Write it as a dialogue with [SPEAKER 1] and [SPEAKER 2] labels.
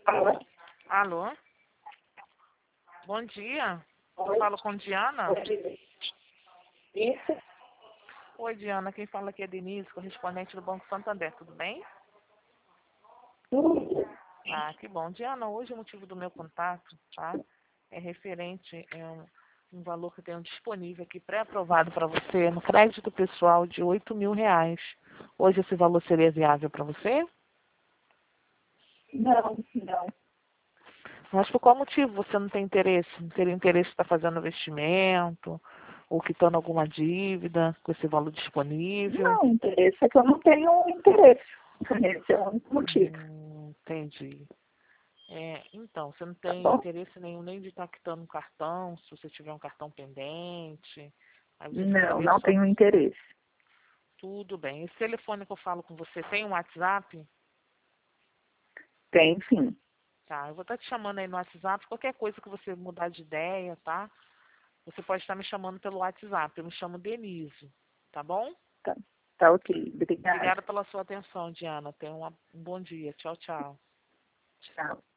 [SPEAKER 1] Alô?
[SPEAKER 2] Alô? Bom dia.
[SPEAKER 1] Oi?
[SPEAKER 2] Falo com Diana?
[SPEAKER 1] Isso?
[SPEAKER 2] Oi, Diana. Quem fala aqui é Denise, correspondente do Banco Santander. Tudo bem?
[SPEAKER 1] Tudo.
[SPEAKER 2] Ah, que bom. Diana, hoje o motivo do meu contato, tá? É referente a um valor que eu tenho disponível aqui, pré-aprovado para você, no crédito pessoal de R$ 8.000. Hoje esse valor seria viável para você?
[SPEAKER 1] Não, não.
[SPEAKER 2] Mas por qual motivo você não tem interesse? Não teria interesse em estar fazendo investimento ou quitando alguma dívida com esse valor disponível?
[SPEAKER 1] Não, o interesse é que eu não tenho interesse. Esse é o único motivo.
[SPEAKER 2] Entendi. Então, você não
[SPEAKER 1] Tá
[SPEAKER 2] tem
[SPEAKER 1] bom?
[SPEAKER 2] interesse nenhum nem de estar quitando um cartão, se você tiver um cartão pendente, aí você
[SPEAKER 1] Não,
[SPEAKER 2] ficaria
[SPEAKER 1] não
[SPEAKER 2] só.
[SPEAKER 1] tenho interesse.
[SPEAKER 2] Tudo bem. Esse telefone que eu falo com você tem um WhatsApp?
[SPEAKER 1] Tem sim.
[SPEAKER 2] Tá, eu vou estar te chamando aí no WhatsApp. Qualquer coisa que você mudar de ideia, tá? Você pode estar me chamando pelo WhatsApp. Eu me chamo Denise, tá bom?
[SPEAKER 1] Tá, tá ok. Obrigada.
[SPEAKER 2] Obrigada pela sua atenção, Diana. Tenha um bom dia. Tchau, tchau.
[SPEAKER 1] Tchau.